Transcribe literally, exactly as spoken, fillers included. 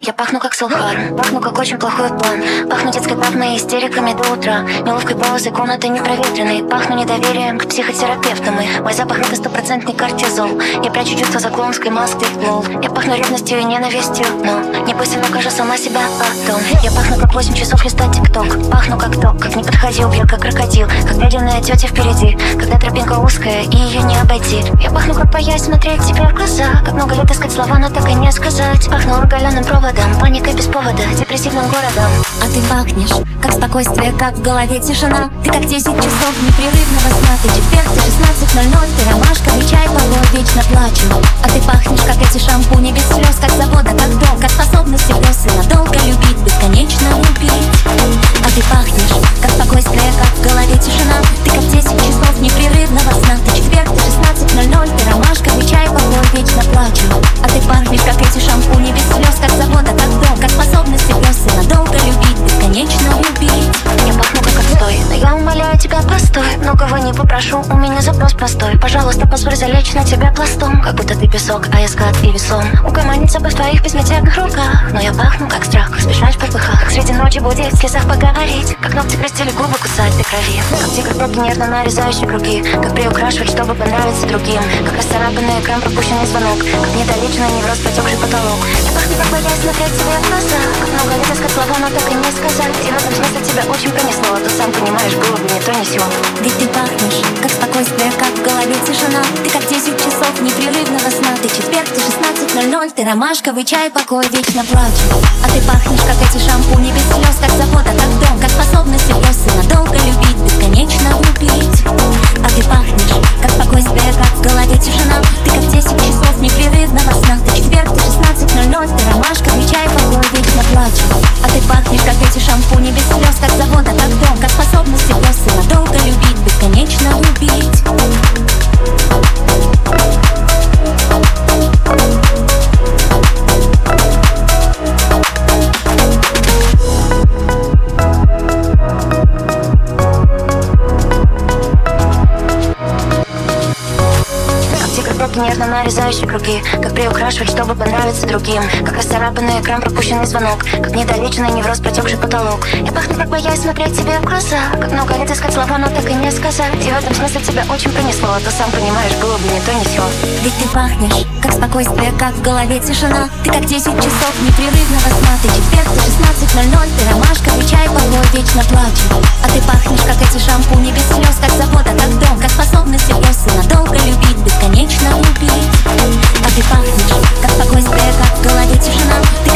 Я пахну как Салхар, пахну как очень плохой план. Пахну детской травмой и истериками до утра, неловкой паузой комнаты непроветренной. Пахну недоверием к психотерапевтам, и мой запах это стопроцентный кортизол. Я прячу чувства за клоунской маской, лол. Я пахну ревностью и ненавистью, но не пусть она укажу сама себя потом. Я пахну как восемь часов листать тик-ток. Пахну как ток, как не подходил, бьет как крокодил, как дядиная тетя впереди, когда тропинка узкая и ее не обойти. Я пахну как боясь смотреть тебе в глаза, как много лет искать слова, но так и не сказать. Пахну оголенным проводом, паникой без повода, депрессивным городом. А ты пахнешь, как спокойствие, как в голове тишина. Ты как десять часов непрерывного сна. Ты четверг, ты шестнадцать ноль ноль, ты ромашка и чай, порой вечно плачу. А ты пахнешь, как эти шампуни без слез, как завода, как дом, как способность просто надолго любить, бесконечно любить. А ты пахнешь, как спокойствие, как в голове тишина. Ты как десять часов непрерывного сна. Ты четверг, ты шестнадцать ноль ноль, ты ромашка и чай, порой вечно плачу. А ты пахнешь, как эти шампуни без слез, как завода, как дом, как способность просто надолго любить, бесконечно любить. Я пахну как отстой, но я умоляю тебя, постой. Многого не попрошу, у меня запрос простой. Пожалуйста, позволь залечь на тебя пластом, как будто ты песок, а я скат и весом. Угомониться бы в твоих безмятежных руках, но я пахну как страх, как спешать в попыхах, как среди ночи будить, в слезах поговорить, как ногти крестили губы, кусать до крови, как тигр броги нервно нарезающий круги, как приукрашивать, чтобы понравиться другим, как расцарапанный экран, пропущенный звонок, как недолеченный невроз, потекший потолок. Я пахну как боясь смотреть тебе в глаза, как много лет искать слова, но так и не сказать. И в этом смысле тебя очень пронесло, а ты сам понимаешь, было бы не то, не сё. Ведь ты пахнешь, как спокойствие, как в голове тишина. Ты как десять часов непрерывного сна. Ты четверг, ты шестнадцать ноль ноль, ты ромашковый чай, покой, вечно плачу. А ты пахнешь, как эти шампуни без слез, как завода, как дом, как способность просто надолго любить, бесконечно любить. А ты пахнешь, как спокойствие, как в голове тишина. Ты как десять часов непрерывного сна. Ты четверг, ты шестнадцать ноль ноль, ты ромашковый чай, покой, вечно плачу. А ты пахнешь, как эти шампуни без слез, как завода, как дом, как способность просто надолго любить, бесконечно любить. Нежно нарезающий круги, как приукрашивать, чтобы понравиться другим, как расцарапанный экран, пропущенный звонок, как недолеченный невроз, протекший потолок. Я пахну как боясь смотреть тебе в глаза, как много лет искать слова, но так и не сказать. И в этом смысле тебя очень пронесло, а ты сам понимаешь, было бы не то, не сё. Ведь ты пахнешь, как спокойствие, как в голове тишина. Ты как десять часов непрерывного сна. Ты четверг, ты шестнадцать ноль ноль, ты ромашковый чай, порой вечно плачу. А ты пахнешь, как эти шампуни без слез, как завода, как дом, как способность просто надолго любить, бесконечно любить. А ты пахнешь, как спокойствие, как в голове тишина. Ты